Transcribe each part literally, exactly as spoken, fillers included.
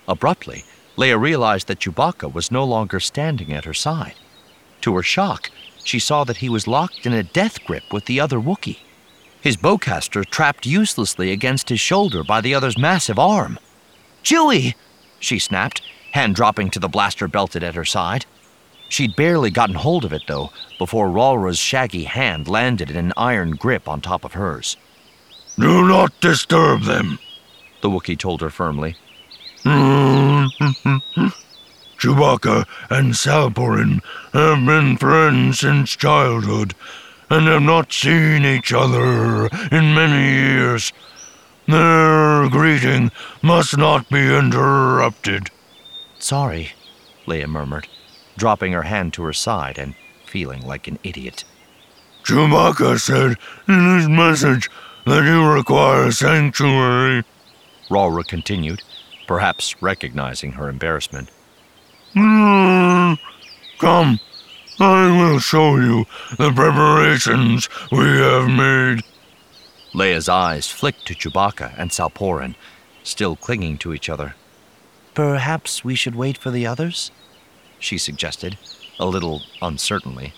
Abruptly, Leia realized that Chewbacca was no longer standing at her side. To her shock, she saw that he was locked in a death grip with the other Wookiee, his bowcaster trapped uselessly against his shoulder by the other's massive arm. "Chewie!" she snapped, hand dropping to the blaster belted at her side. She'd barely gotten hold of it, though, before Ralra's shaggy hand landed in an iron grip on top of hers. "Do not disturb them," the Wookiee told her firmly. Chewbacca and Salporin have been friends since childhood and have not seen each other in many years. Their greeting must not be interrupted. "Sorry," Leia murmured, dropping her hand to her side and feeling like an idiot. "Chewbacca said in his message that you require sanctuary," Ralra continued, perhaps recognizing her embarrassment. Mm, come, I will show you the preparations we have made. Leia's eyes flicked to Chewbacca and Salporin, still clinging to each other. "Perhaps we should wait for the others?" she suggested, a little uncertainly.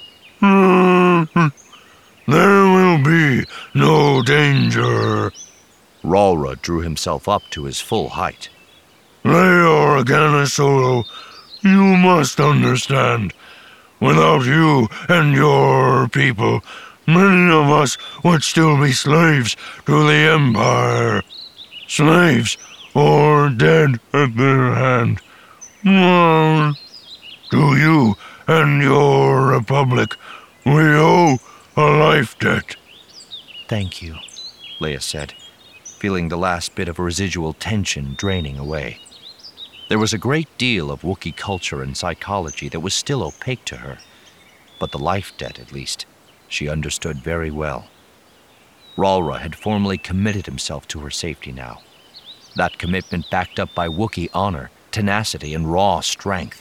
Mm, there will be no danger. Ralra drew himself up to his full height. Leia Organa Solo, you must understand. Without you and your people, many of us would still be slaves to the Empire. Slaves or dead at their hand. Mm, to you and your Republic, we owe a life debt. "Thank you," Leia said, feeling the last bit of residual tension draining away. There was a great deal of Wookiee culture and psychology that was still opaque to her, but the life debt, at least, she understood very well. Ralra had formally committed himself to her safety now, that commitment backed up by Wookiee honor, tenacity, and raw strength.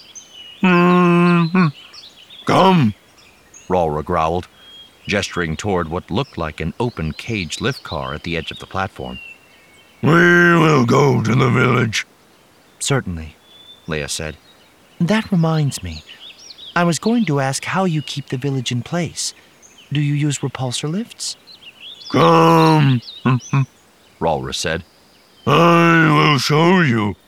Mm-hmm. Come, Ralra growled, gesturing toward what looked like an open cage lift car at the edge of the platform. We will go to the village. "Certainly," Leia said. "That reminds me. I was going to ask how you keep the village in place. Do you use repulsor lifts?" Come, Ralra said. I will show you.